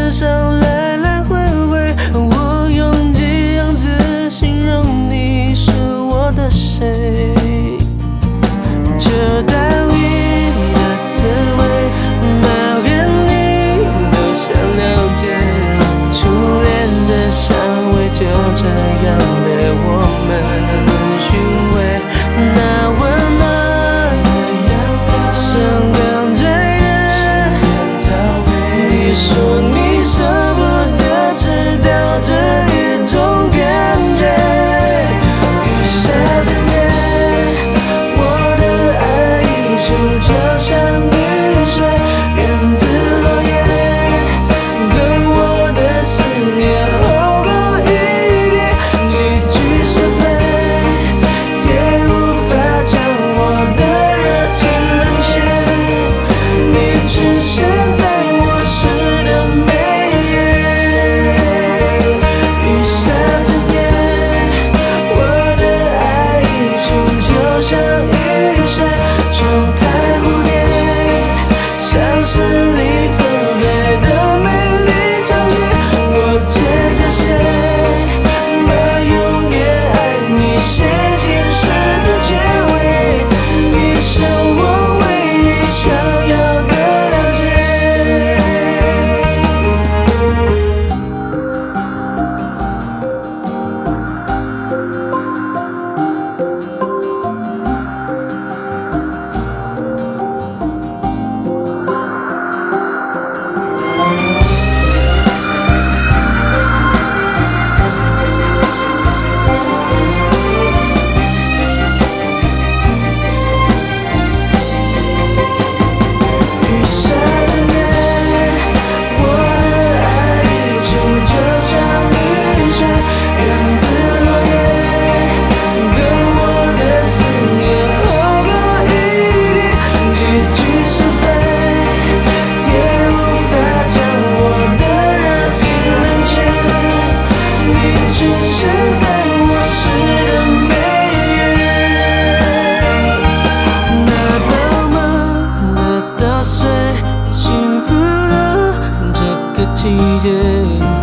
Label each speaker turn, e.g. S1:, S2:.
S1: 车上来来回回，我用几样字形容你是我的谁？这单一的滋味，马连你都想了解，初恋的香味就这样被我们寻味，那温暖像刚醉人。你说你舍不得，知道这一种感觉，雨下整夜，我的爱溢出，就像雨水源自落叶，跟我的思念厚过一叠，几句是非，也无法将我的热情冷却，你出现在我诗的每页，雨下整夜，我的爱溢出，就像雨水冲太蝴蝶，像是你纷飞的美丽场景，我牵着谁，把永远爱你写进诗的结尾，你是我唯一想要的了解。雨下整夜，我的爱溢出，就像雨水源自落叶，跟我的思念厚过一叠，几句是非，也无法将我的热情冷却，你出现在我诗的每页，那饱满的稻穗，幸福的这个季节。